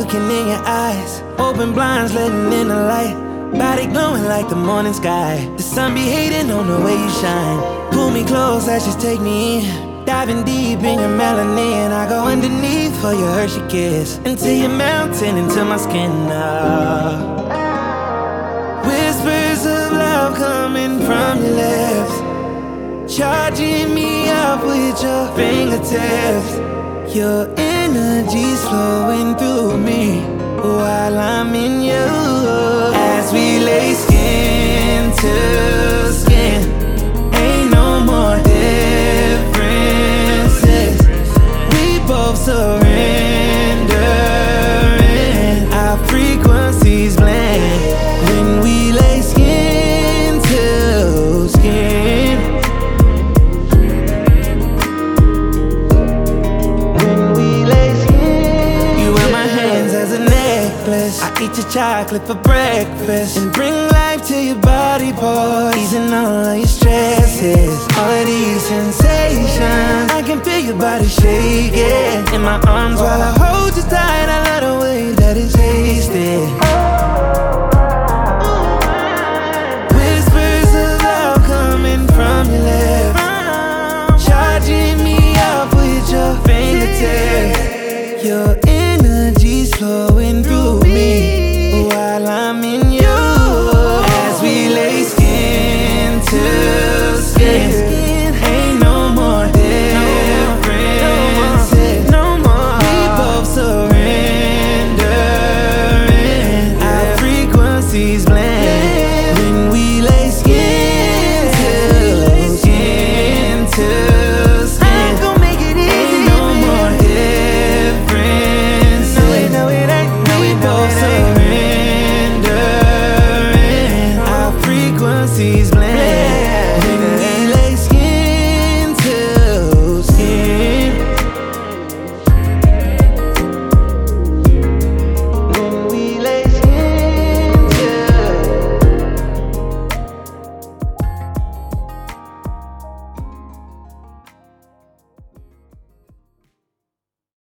looking in your eyes. Open blinds, letting in the light. Body glowing like the morning sky. The sun be hating on the way you shine. Pull me close, let's just take me in. Diving deep in your melanin. I go underneath for your Hershey kiss. Until you're melting into my skin. Whispers of love coming from your lips, charging me up with your fingertips. Your energy's flowing through me while I'm in you. As we lay skin to skin, ain't no more differences. We both surrendering, our frequencies blend. When we lay skin to skin, I eat your chocolate for breakfast and bring life to your body parts, easing all of your stresses. All of these sensations, I can feel your body shaking in my arms while I hold you tight. I love the way that it's tasted. Whispers of love coming from your lips, charging me up with your fingertips. Your